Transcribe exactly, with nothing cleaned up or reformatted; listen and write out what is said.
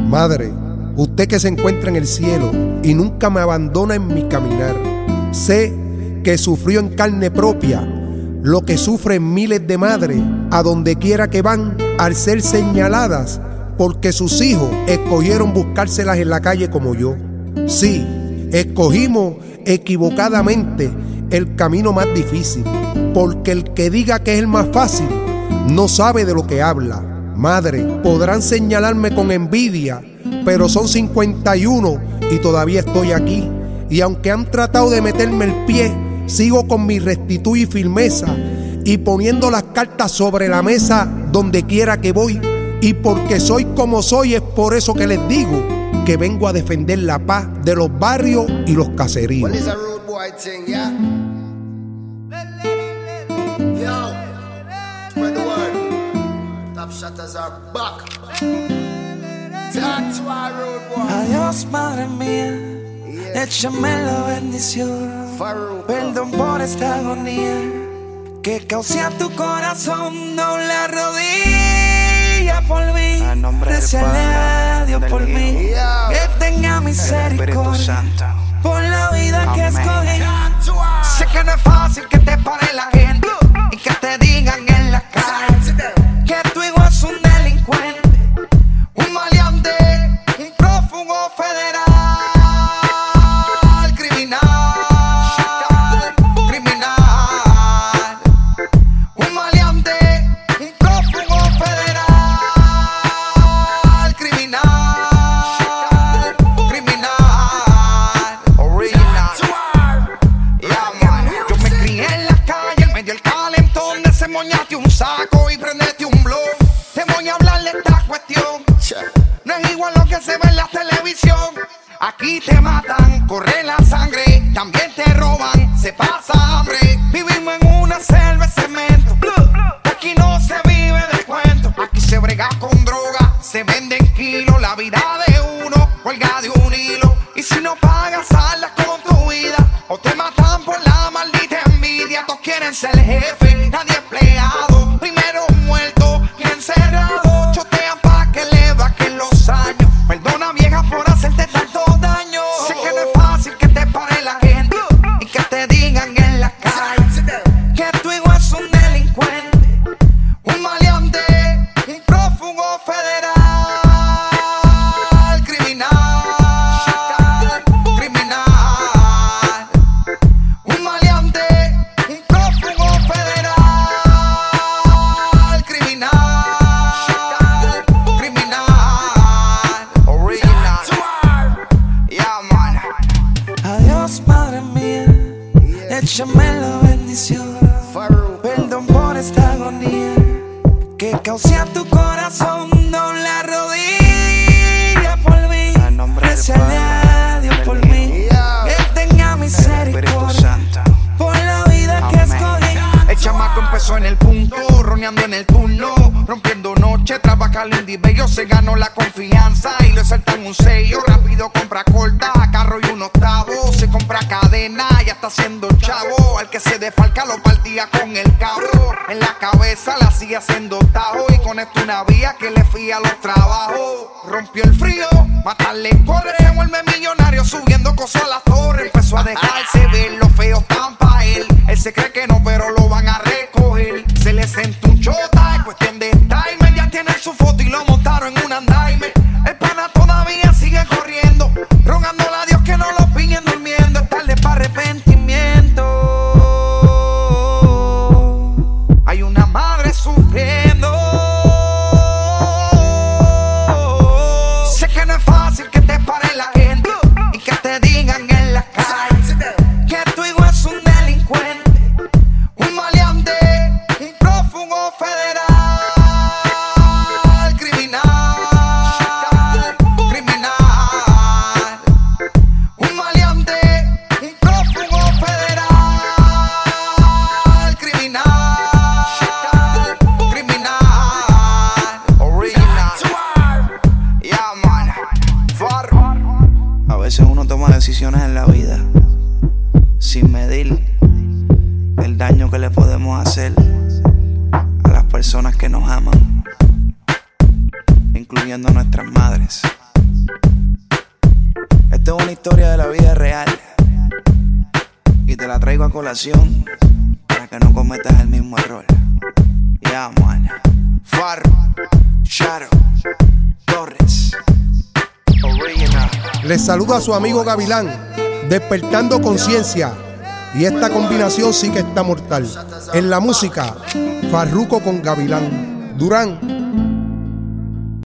Madre, usted que se encuentra en el cielo y nunca me abandona en mi caminar, sé que sufrió en carne propia lo que sufren miles de madres a donde quiera que van al ser señaladas porque sus hijos escogieron buscárselas en la calle como yo. Sí, escogimos equivocadamente el camino más difícil, porque el que diga que es el más fácil no sabe de lo que habla. Madre, podrán señalarme con envidia, pero son cincuenta y uno y todavía estoy aquí. Y aunque han tratado de meterme el pie, sigo con mi rectitud y firmeza y poniendo las cartas sobre la mesa donde quiera que voy. Y porque soy como soy, es por eso que les digo que vengo a defender la paz de los barrios y los caseríos. Well, it's a rude boy thing, yeah? Yo, spread the word. Top shutters are back. Talk to our rude boy. Adiós, madre mía, yeah. Échame la bendición. Farouk. Perdón por esta agonía que causé a tu corazón. No la rodilla por mí. Recele a Dios por mí. Yeah. Que tenga misericordia por la vida Amén. Que escogí. Sé que no es fácil que te pare la gente y que te digan en la calle que tu hijo es un delincuente, un maleante, un prófugo federal, criminal, criminal, un maleante, un prófugo federal, criminal, criminal, original. Yeah, man. Yo me crié en la calle, en medio del calentón, desemboñate un saco y prendete un blog. Te voy a hablar de esta cuestión. No es igual lo que se ve en la televisión. Aquí te matan, corre la sangre, también te roban, se pasa hambre. Vivimos en una selva de cemento. Aquí no se vive de cuento. Aquí se brega con droga, se vende en kilos. La vida de uno cuelga de un hilo. Y si no pagas, saldas con tu vida o te matan por la maldita envidia. Todos quieren ser jefe, nadie empleado. Primero muerto que encerrado. Chotean pa' que le bajen los años. Perdona vieja por hacerte tanto daño. Sé que no es fácil que te pare la gente y que te digan en la calle que tu hijo es un delincuente, un maleante, un prófugo federal, criminal, criminal, un maleante, un prófugo federal, criminal, criminal, original. Yeah, man. Adiós, madre mía, échame la bendición. Farouk. Perdón por esta agonía que causé a tu corazón. No la rodilla por mí. Recele a Dios por mí. Yeah. Que tenga misericordia por la vida que escogí. El chamaco empezó en el punto, roneando en el turno, rompiendo noche, trabaja lindo y bello. Se ganó la confianza y le saltan un sello. Rápido compra corta, carro y un octavo. Se compra cadena, ya está haciendo chavo. Al que se defalca lo partía con el cabo. En la cabeza la sigue haciendo tajo. Y con esto una vía que le fía los trabajos. Rompió el frío, matarle corre. Se vuelve millonario subiendo cosas a la torre. Empezó a dejarse ver, los feos tan pa' él. Él se cree que no, pero lo van a recoger. Se le sentó un chota, es cuestión de timer. Ya tienen su foto y lo montaron en un andaime. El pana todavía sigue corriendo, rogándole a Dios que no lo pillen durmiendo. Es tarde para arrepentimiento. Hay una madre sufriendo. Sé que no es fácil que te pare la gente y que te digan en la calle que tu hijo es un delincuente, un maleante, un prófugo federal, criminal, criminal, un maleante, un prófugo federal, criminal, criminal, original. Yeah, man. Farro. A veces uno toma decisiones en la vida sin medir el daño que le podemos hacer a las personas que nos aman, incluyendo nuestras madres. Esto es una historia de la vida real y te la traigo a colación para que no cometas el mismo error. Ya, man. Farro, Shadow, Torres, Original. Les saluda a su amigo Gavilán, despertando conciencia. Y esta combinación sí que está mortal. En la música, Farruko con Gavilán. Durán.